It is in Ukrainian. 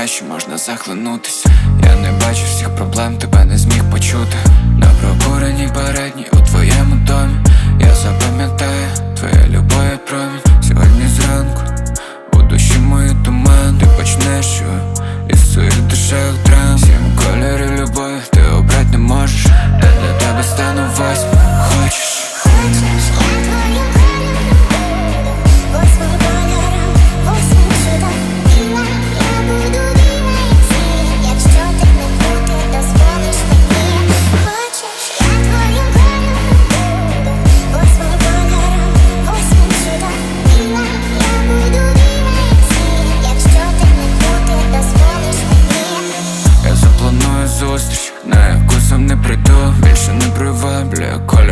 що можна захлинутися. Я не бачу всіх проблем, тебе не зміг почути. На прокуреній передній у твоєму домі я запам'ятаю твоя любов і промінь. Сьогодні зранку у душі мої туман. Ти почнеш із своїх душевих драм. Сім кольорів любові ти обрать не можеш. Я для тебе стану восьмим. Хочеш? Зустріч, на яку сам не прийду. Більше не приваблює колір